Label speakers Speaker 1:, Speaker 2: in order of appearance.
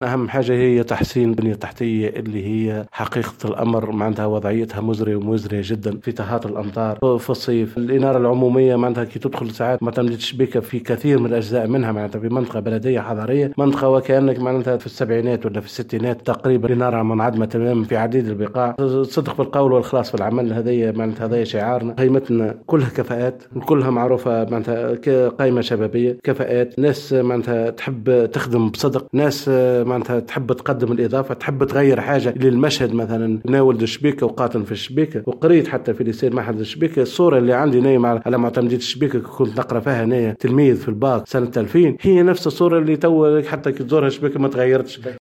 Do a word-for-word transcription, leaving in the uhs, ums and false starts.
Speaker 1: أهم حاجة هي تحسين البنية التحتية اللي هي حقيقة الأمر معناتها وضعيتها مزرية ومزرية جدا في تهاطل الأمطار في الصيف. الإنارة العمومية معناتها كي تدخل ساعات ما تمديش بك في كثير من الأجزاء منها معناتها في منطقة بلدية حضرية، منطقة وكأنك معناتها في السبعينات ولا في الستينات تقريبا، الإنارة منعدمة تماما في عديد البقاع. صدق بالقول والخلاص في العمل، هذه معناتها هذه شعارنا. قيمتنا كلها كفاءات، كلها معروفة معناتها قائمة شبابية، كفاءات، ناس معناتها تحب تخدم بصدق، ناس معناتها تحب تقدم الإضافة، تحب تغير حاجة للمشهد. مثلا ناولد الشبيكة وقاتل في الشبيكة، وقريت حتى في ليسير معهد الشبيكة الصورة اللي عندي نايمة على معتمدية الشبيكة كنت نقرأ فيها أنا تلميذ في الباك سنة ألفين، هي نفس الصورة اللي تو حتى كي تزورها الشبيكة ما تغيرتش.